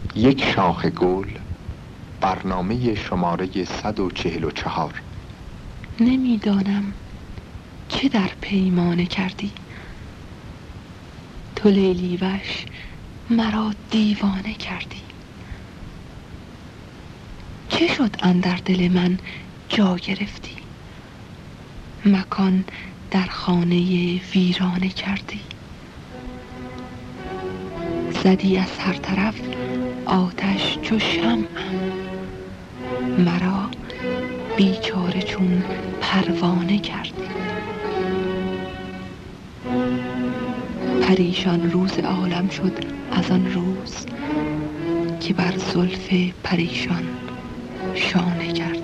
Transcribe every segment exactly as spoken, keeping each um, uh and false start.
یک شاخ گل، برنامه شماره صد و چهل و چهار. نمیدانم چه در پیمانه کردی تو لیلی وش، مرا دیوانه کردی. چه شد اندر دل من جا گرفتی، مکان در خانه ویرانه کردی. زدی از هر طرف آتش چو شمعم، مرا بیچاره چون پروانه کردی. پریشان روز عالم شد از آن روز، که بر زلف پریشان شانه کردی.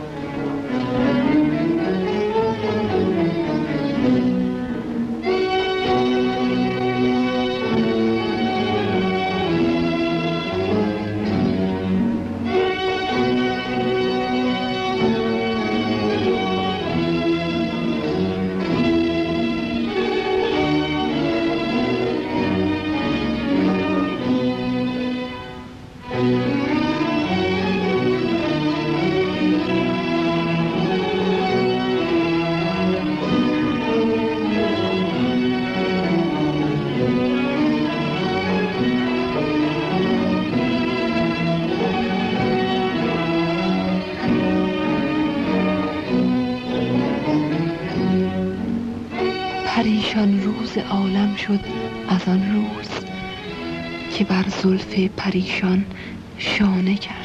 پریشان روز عالم شد از آن روز، که بر زلف پریشان شانه کردی.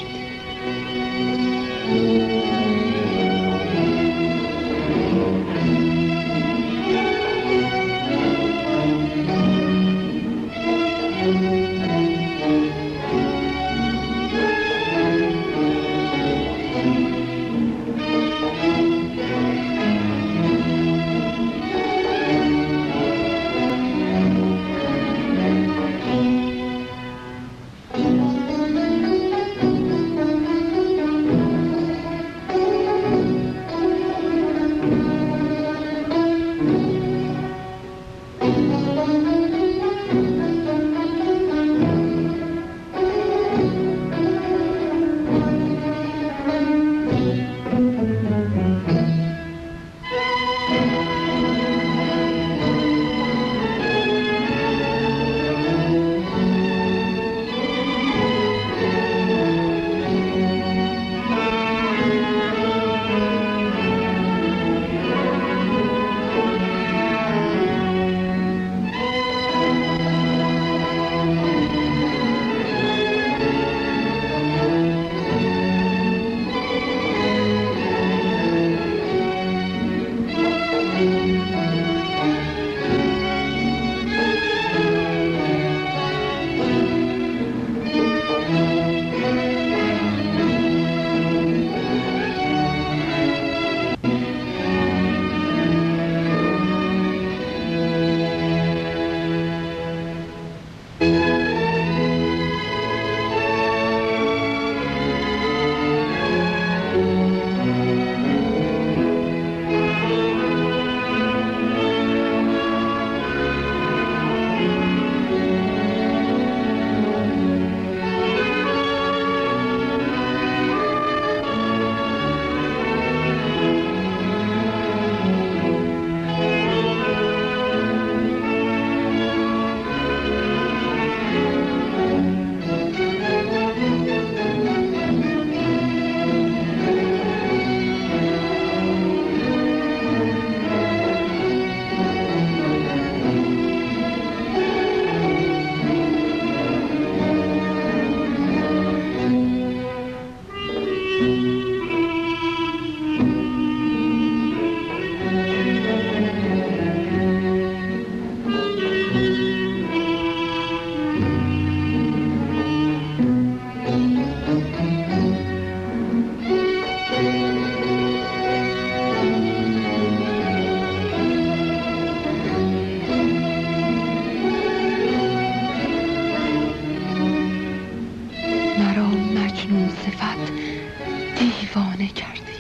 دیوانه کردی.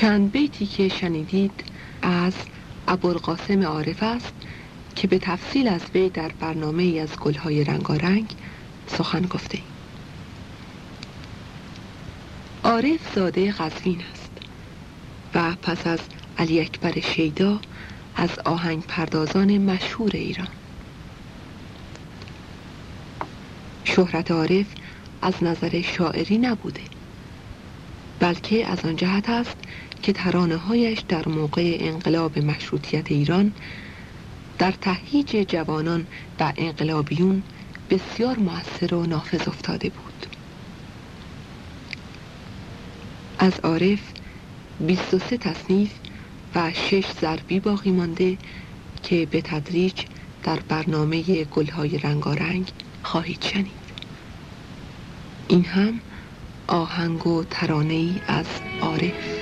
چند بیتی که شنیدید از ابوالقاسم عارف است که به تفصیل از وی در برنامه ای از گلهای رنگارنگ سخن گفته ایم. عارف زاده قزوین است و پس از علی اکبر شیدا از آهنگ پردازان مشهور ایران. شهرت عارف از نظر شاعری نبوده، بلکه از آن جهت است که ترانه‌هایش در موقع انقلاب مشروطیت ایران در تهییج جوانان و انقلابیون بسیار مؤثر و نافذ افتاده بود. از عارف بیست و سه تصنیف و شش ضربی باقی مانده که به تدریج در برنامه گلهای رنگارنگ خواهید شنید. این هم آهنگ و ترانه‌ای از عارف.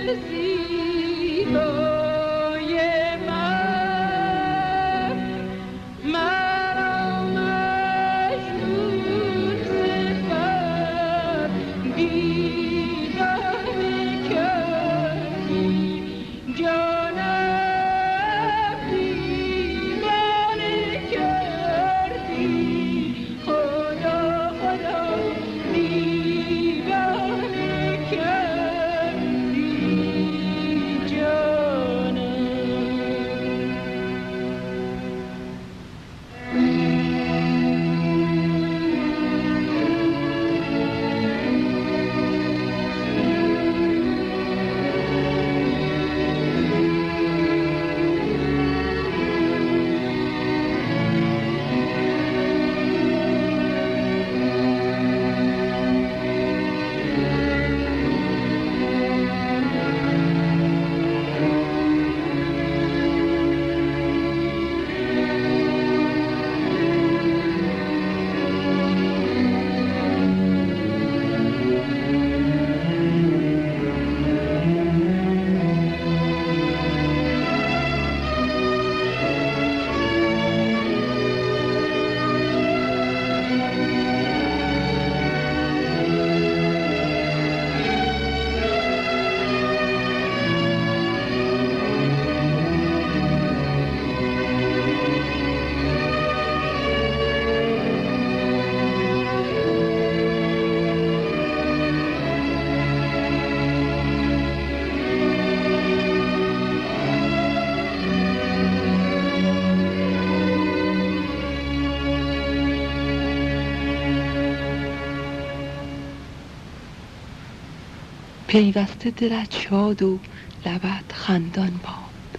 پیوسته دلت شاد و لبت خندان باد.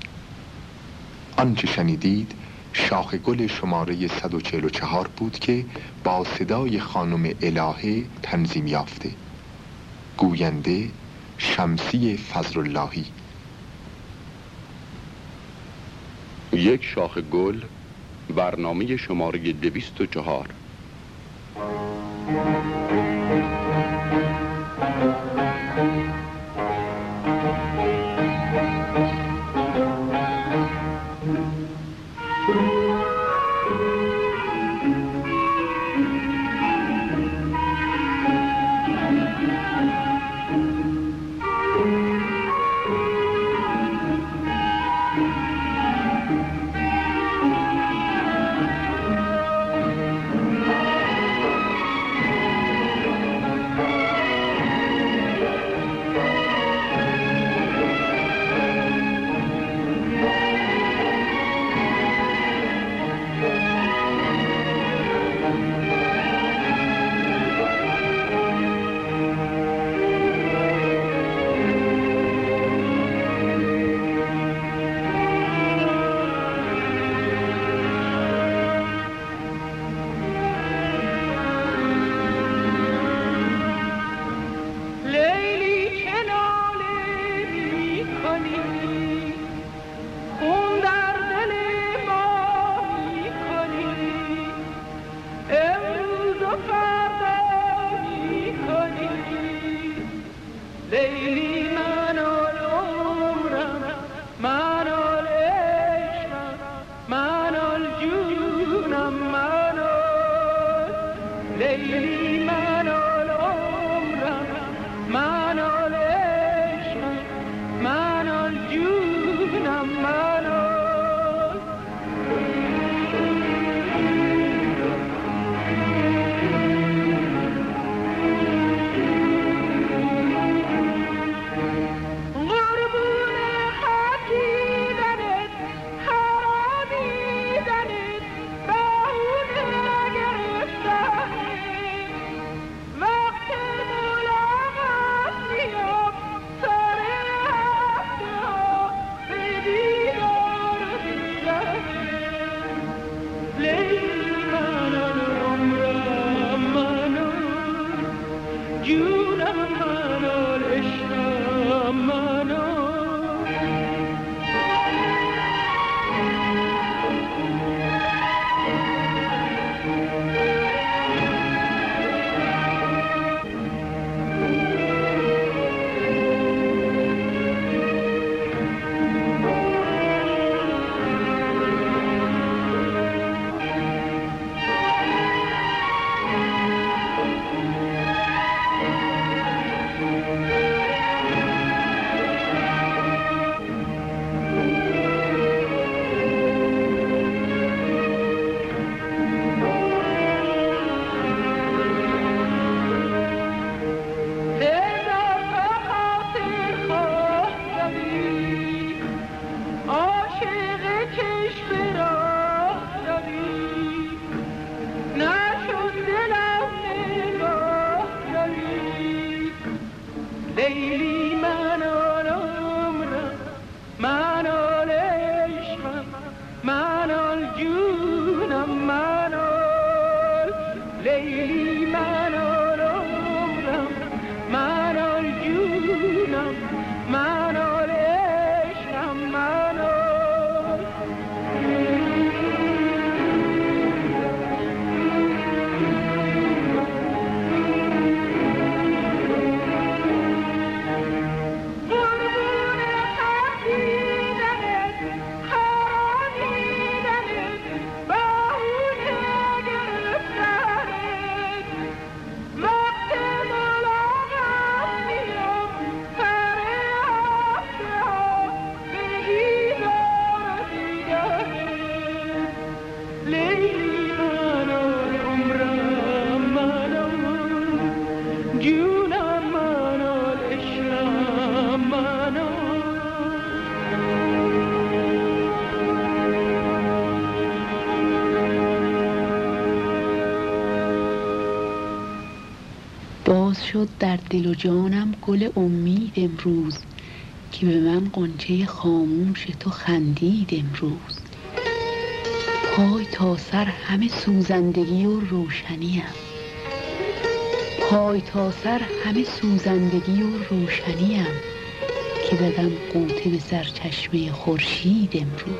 آنچه شنیدید شاخ گل شماره صد و چهل و چهار بود که با صدای خانم الهه تنظیم یافته. گوینده شمسی فضل‌اللهی. یک شاخ گل، برنامه شماره دویست و چهار. شد در دل و جانم گل امید امروز، که به من غنچه خاموش تو خندید امروز. پای تا سر همه سوزندگی و روشنیم، پای تا سر همه سوزندگی و روشنیم، که دادم غوطه به سرچشمه خورشید امروز.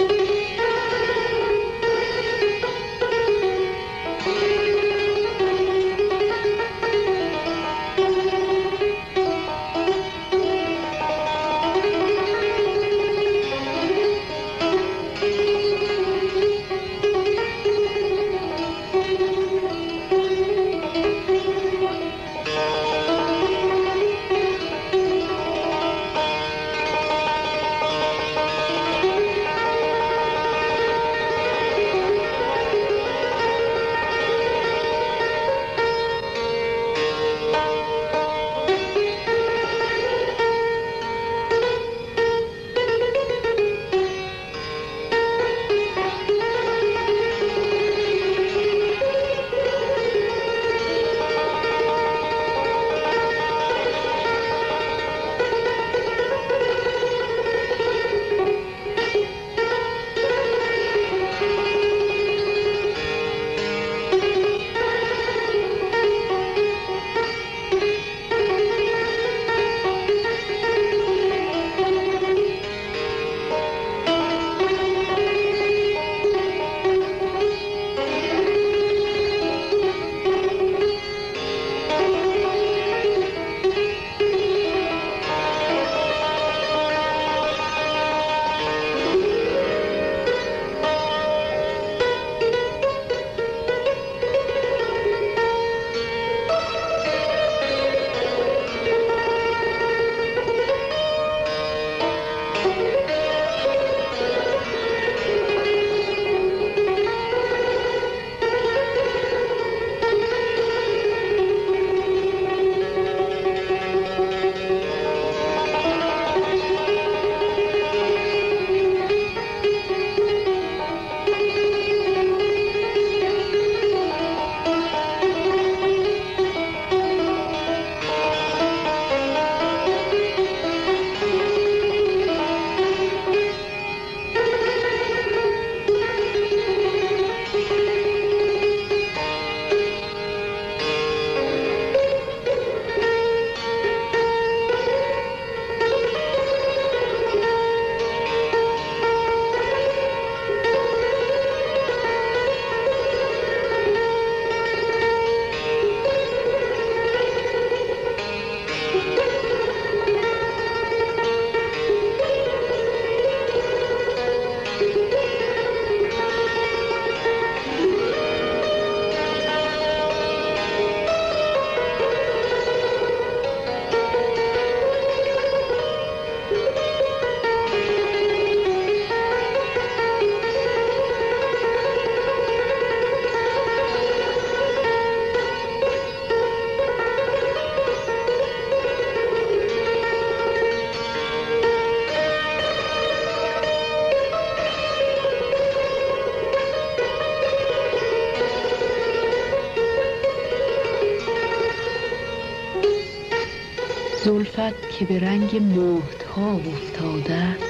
زلفت که به رنگ ماهتاب افتاده است،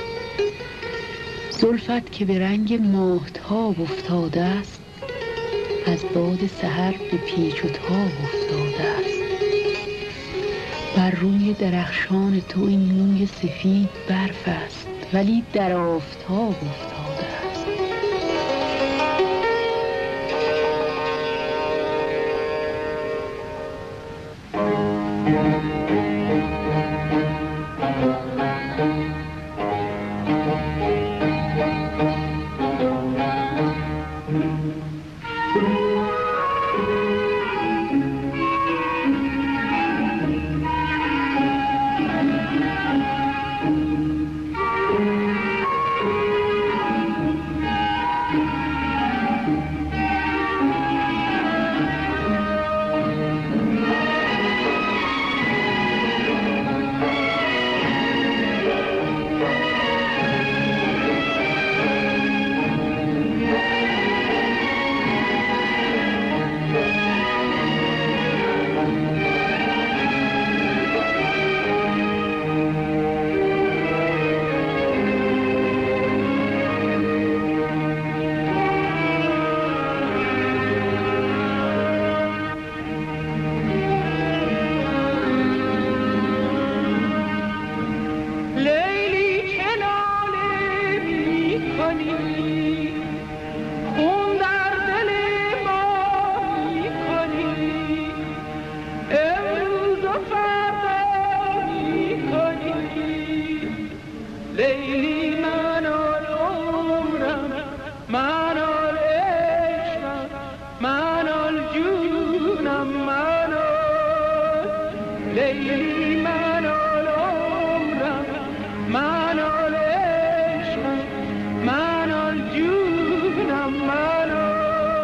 زلفت که به رنگ ماهتاب افتاده است، از باد سحر به پیچ و تاب افتاده است. بر روی درخشان تو این موی سفید برف است، ولی در آفتاب افتاده است. لیلی چه ناله می کنی، خون در دل ما می کنی، امروز و فردا می کنی. لیلی منال عمرم، منال عشقم، منال جونم، منال لیلی منال عمرم، منال عشقم، منال جونم، منال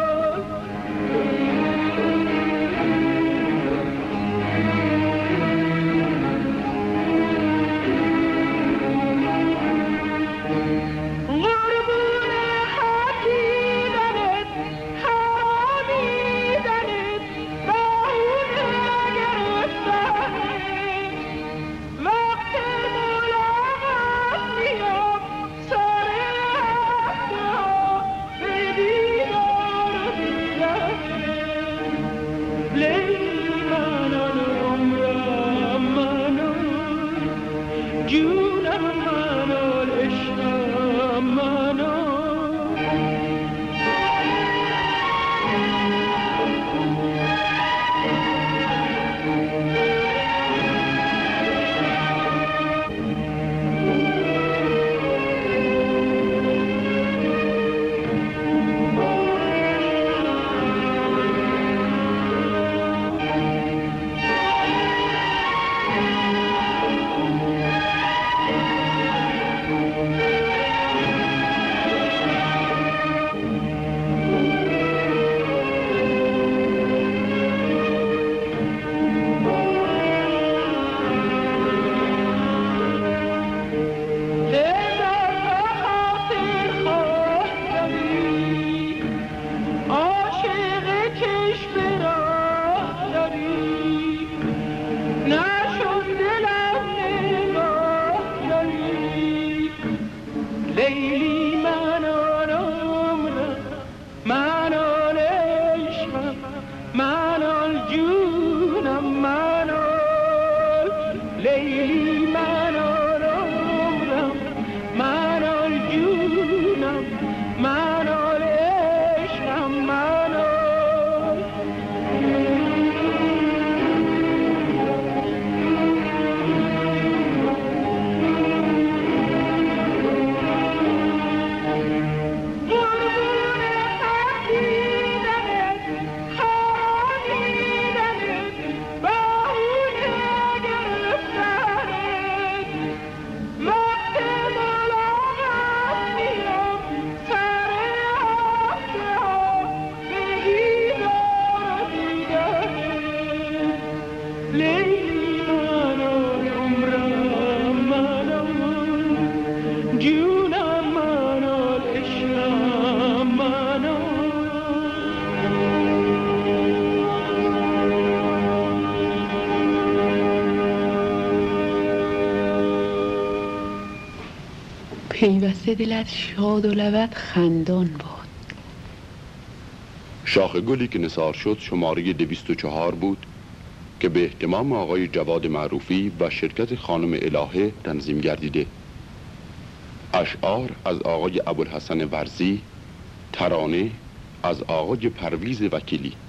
لیلی منال عمرم، منال عشقم، منال جونم، منال لیلی منال عمرم، منال جونم، منال عشقم، منال پیوسته دلت شاد و لبت خندان باد. شاخ گلی که نثار شد شماره دویست و چهار بود که به اهتمام آقای جواد معروفی و شرکت خانم الهه تنظیم گردیده. اشعار از آقای ابوالحسن ورزی، ترانه از آقای پرویز وکیلی.